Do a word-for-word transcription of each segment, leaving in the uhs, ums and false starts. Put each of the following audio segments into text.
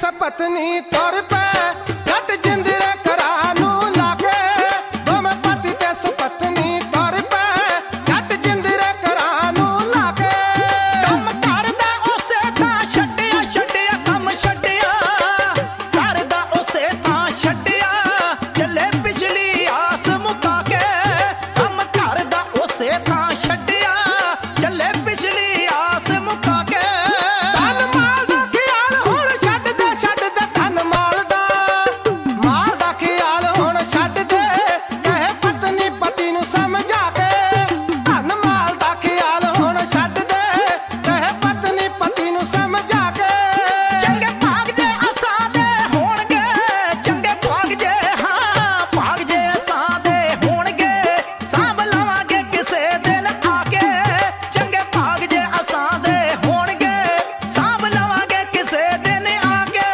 सपत्नी तुर पे जट जिंदरे करा नू लागे दोवें पति ते सपत्नी तुर पे जट जिंदरे करा नू लागे कम करदा उसे तां छड्डिया छड्डिया कम छड्डिया करदा उसे तां छड्डिया चले पिछली आस मुका के कम करदा उसे तां छड्डिया चले पिछली आस मुका के धन माल दा ख्याल हुण छड्ड दे छड्ड दे धन माल दा माल दा ख्याल हुण छड्ड दे कहे पत्नी पति नू समझा के धन माल दा ख्याल हुण छड्ड दे कहे पत्नी पति नू समझा के चंगे भाग जे असां दे होणगे चंगे भाग जे हां भाग जे असां दे होणगे सांभ लवांगे किसे दिन आके चंगे भाग जे असां दे होणगे सांभ लवांगे किसे दिन आके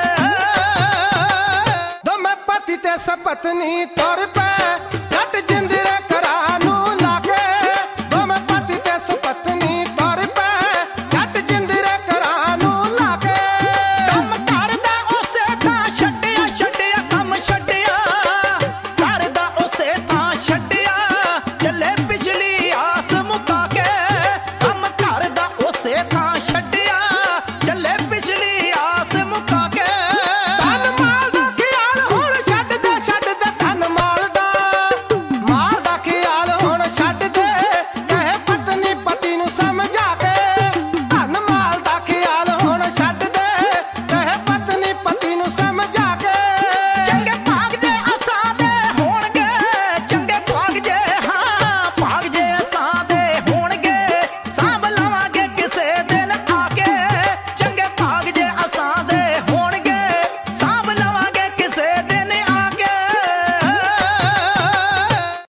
दोवें पति ते सपत्नी तुर पे जट जिंद